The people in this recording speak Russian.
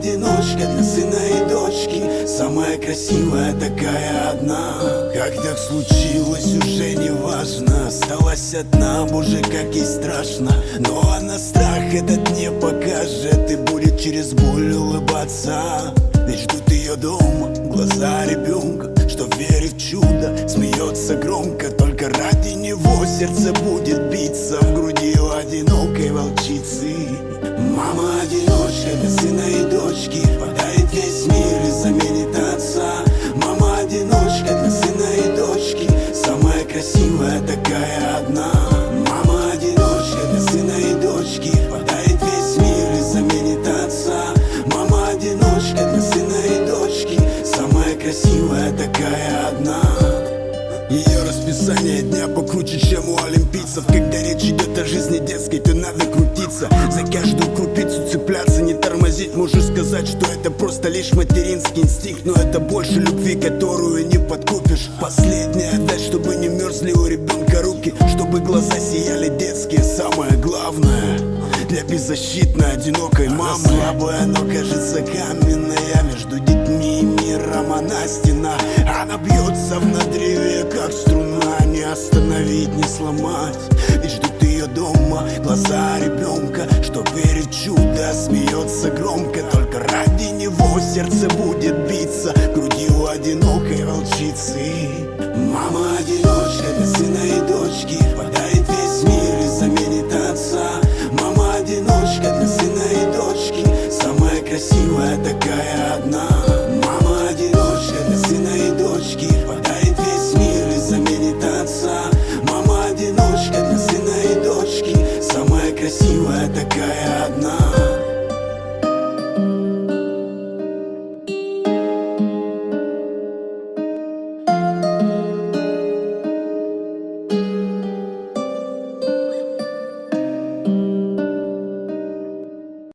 одиночка для сына и дочки, самая красивая такая одна. Как так случилось, уже не важно. Осталась одна, боже, как ей страшно. Но она страх этот не покажет и будет через боль улыбаться. Ведь ждут ее дома глаза ребенка, что верит в чудо, смеется громко. Только ради него сердце будет биться в груди у одинокой волчицы. Мама одиночка для сына и дочки, подарит весь мир и заменит отца. Мама одиночка для сына и дочки, самая красивая такая одна. Мама одиночка для сына и дочки, подарит весь мир и заменит отца. Мама одиночка для сына и дочки, самая красивая такая одна. Ее расписание дня покруче, чем у олимпийцев. Когда речь идет о жизни детской, то надо крутиться, за каждую крупицу цепляться, не тормозить. Можешь сказать, что это просто лишь материнский инстинкт, но это больше любви, которую не подкупишь. Последнее отдать, чтобы не мерзли у ребенка руки, чтобы глаза сияли детские. Самое главное для беззащитной, одинокой мамы. Слабая, но кажется каменная, между детьми и миром она стена. Она бьется в надрыве, как струна, не остановить, не сломать. И ждут ее дома глаза ребенка, что верит в чудо, смеется громко. Только ради него сердце будет биться в груди у одинокой волчицы. Мама одиночка для сына и дочки, подарит весь мир и заменит отца. Мама одиночка для сына и дочки, самая красивая такая одна.